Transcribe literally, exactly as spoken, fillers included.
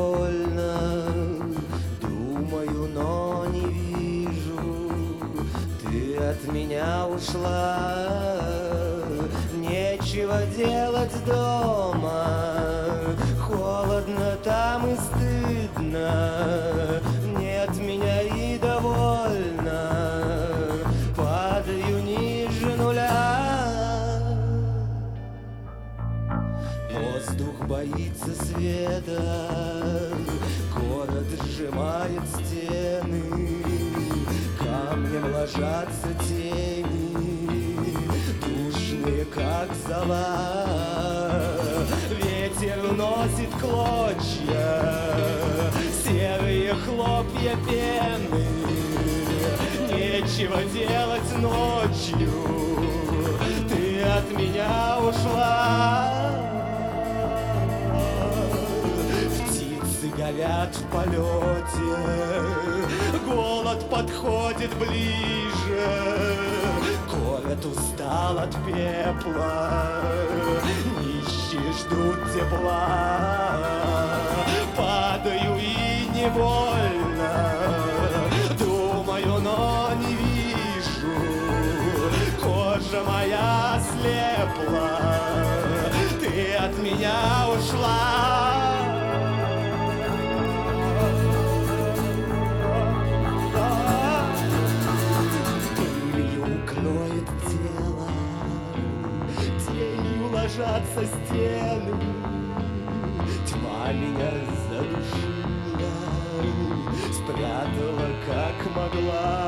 довольна. Думаю, но не вижу, ты от меня ушла. Нечего делать дома, холодно там и стыдно. Нет меня и довольна, падаю ниже нуля. Воздух боится света, город сжимает стены, камнем ложатся тени, душные, как зола. Ветер уносит клочья, серые хлопья пены. Нечего делать ночью, ты от меня ушла. Птицы горят в полете, голод подходит ближе. Город устал от пепла, нищие ждут тепла. Падаю и невольно, думаю, но не вижу. Кожа моя слепла, ты от меня ушла. Кроет тело, тенью ложатся стены. Тьма меня задушила, спрятала как могла.